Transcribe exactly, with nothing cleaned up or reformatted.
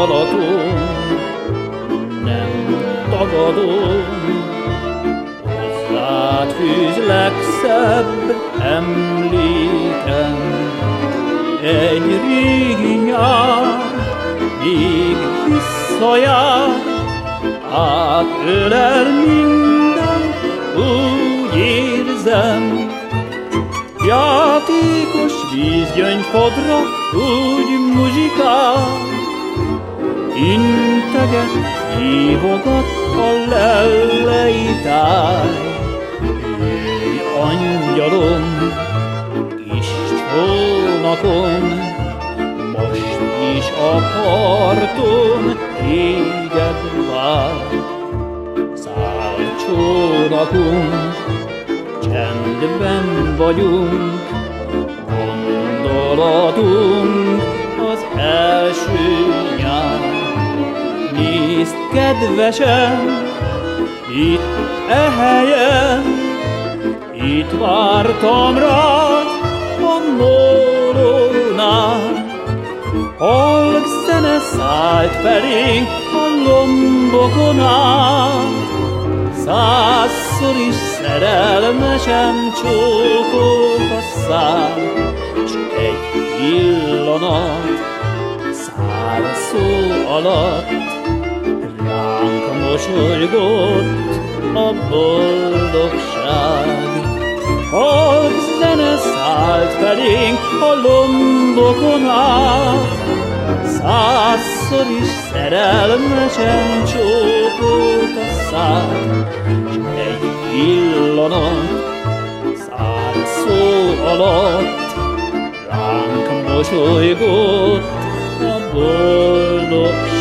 gondolatom, nem tagadom, hozzád fűz legszebb emlékem. Egy régi nyár még visszajár, átölel minden, úgy érzem. Játékos vízgyöngyfodra úgy muzsikál, integet, hívogat a lellei táj. Jöjj, angyalom, kis csónakom, most is a parton téged vár. Szállj, csónakunk, csendben vagyunk, gondolatunk az első nyár. Nézd, kedvesem, itt e helyen, itt vártam rád a mólónál. Halk zene szállt felénk a lombokon át, százszor is szerelmesen csókolt a szám, s egy pillanat, száz szó alatt ránk mosolygott a boldogság. Halk zene szállt felénk a lombokon át, százszor is szerelmesen csókolt a szám, s egy pillanat, száz szó alatt ránk mosolygott a boldogság.